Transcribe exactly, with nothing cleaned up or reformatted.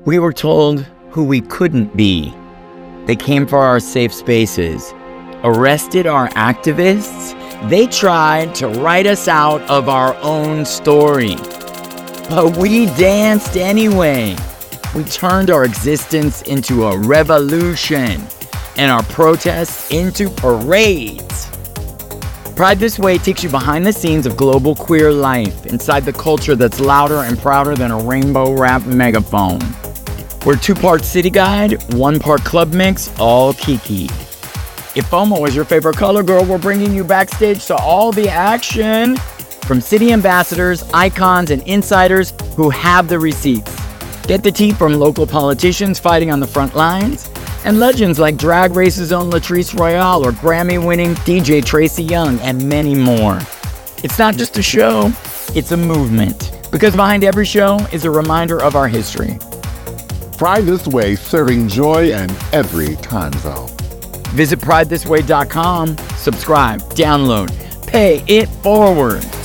We were told who we couldn't be. They came for our safe spaces, arrested our activists. They tried to write us out of our own story. But we danced anyway. We turned our existence into a revolution and our protests into parades. Pride This Way takes you behind the scenes of global queer life inside the culture that's louder and prouder than a rainbow-wrapped megaphone. We're two-part city guide, one-part club mix, all kiki. If FOMO is your favorite color, girl, we're bringing you backstage to all the action from city ambassadors, icons, and insiders who have the receipts. Get the tea from local politicians fighting on the front lines and legends like Drag Race's own Latrice Royale or Grammy-winning D J Tracy Young and many more. It's not just a show, it's a movement. Because behind every show is a reminder of our history. Pride This Way, serving joy in every time zone. Visit pride this way dot com, subscribe, download, pay it forward.